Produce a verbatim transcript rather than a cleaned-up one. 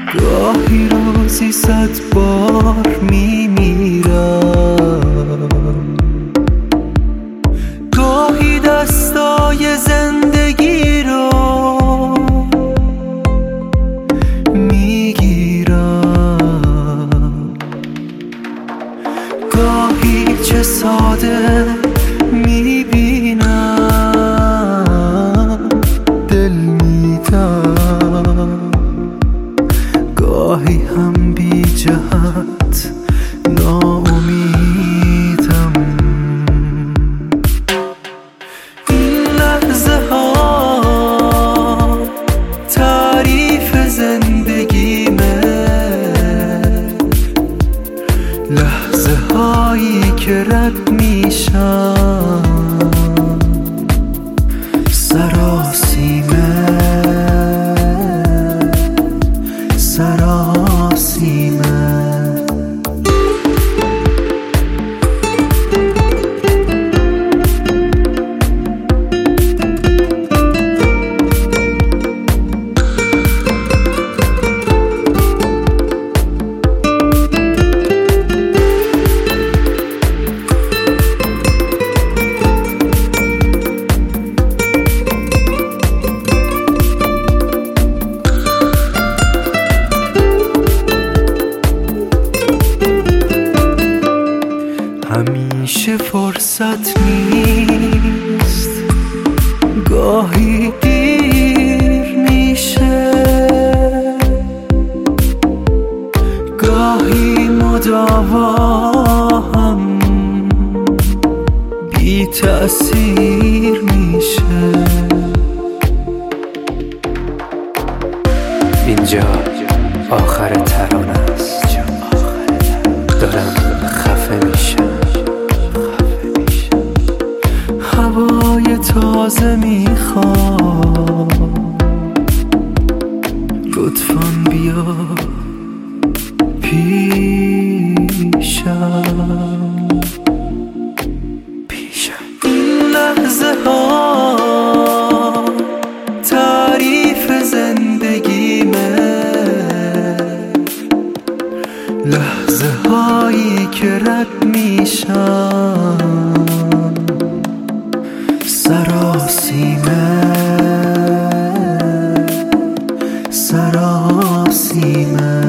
گاهی روزی صد بار میمیرم، گاهی دستای زندگی رو میگیرم، گاهی چه ساده میبینم دل میدم، گاهی هم بی جهت ناامیدم. این لحظه ها تعریف زندگیمه، لحظه هایی که رد میشم سراسیمه سراسیمه. همیشه فرصت نیست، گاهی دیر میشه، گاهی مداوا هم بی تأثیر میشه. اینجا آخر ترانه است، دارم خفه میشم. هوای تازه میخوام، لطفاً بیا پیشم پیشم. این لحظه ها تعریف زندگیمه، لحظه هایی که رد میشم سراسیمه سراسیمه.